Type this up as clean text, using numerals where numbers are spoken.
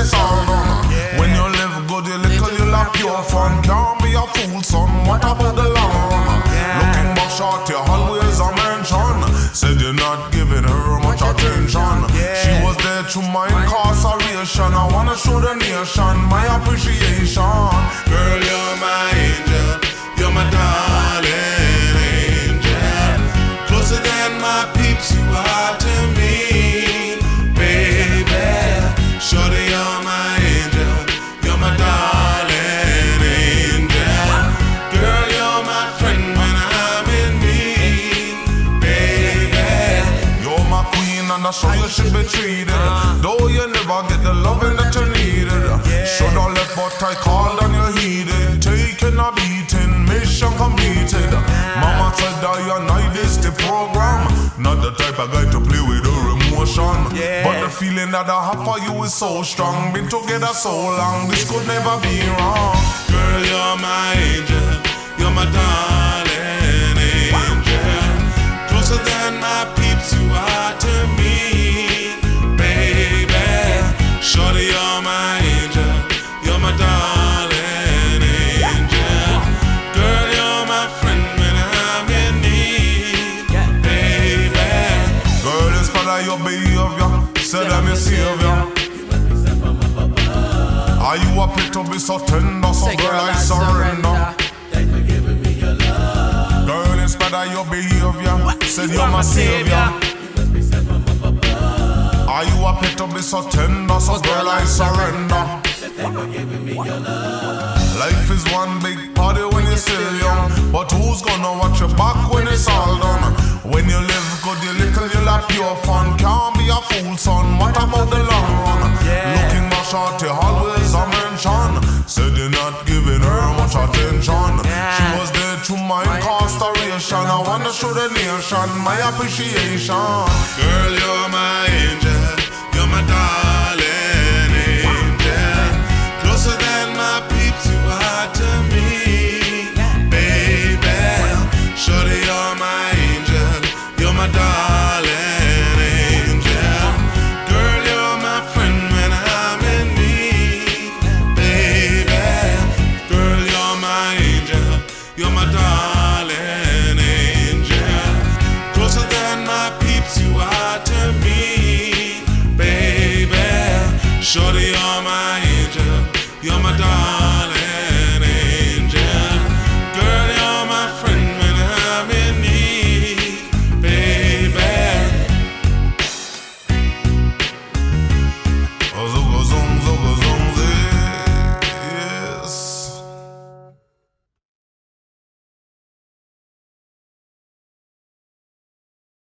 it's all done. When you live good, you little, you'll have pure fun. Can't be a fool, son, what about the long run? Looking back short, you always a mention. Said you're not giving her much attention. She was there to my incarceration. I wanna show the nation my appreciation. Girl, you're my angel, you're my darling angel. Closer than my peeps, you are to me, baby. Shorty, you're my angel, you're my darling angel. Girl, you're my friend when I'm in need, baby. You're my queen and that's how you should be treated. Though you never get the loving that you needed. Shoulda left but I called and you heeded. Taking a beating, mission completed. Mama said that you're not this the program. Not the type of guy to play with her emotion. But the feeling that I have for you is so strong. Been together so long, this could never be wrong. Girl, you're my angel, you're my darling angel. Closer than my peeps, you are to me, baby. Shorty, you're my angel, you're my darling angel. Girl, you're my friend when I'm in need, baby. Girl, in spite of your behavior, said I'm your savior. Are you happy to be so tender? So girl, I surrender. Thank you for giving me your love. Girl, in spite of your behavior, said you're my savior. Are you happy to be so tender? So girl, I surrender. Thank you for giving me your love. Life is one big party when you're still young. But who's gonna watch your back when it's all done? When you live good, you little, you'll have pure fun. Can't be a fool, son, what about the long run? Looking back short, you always a mention. Said you're not giving her much attention. She was there to my incarceration. I wanna show the nation my appreciation. Girl, you're my angel, you're my darling angel. Closer than my peeps, you are to me, baby. Shorty, you're my angel, you're my darling angel. Girl, you're my friend when I'm in need, baby. Girl, you're my angel, you're my darling angel. Closer than my peeps, you are to me, baby. Shorty, you're my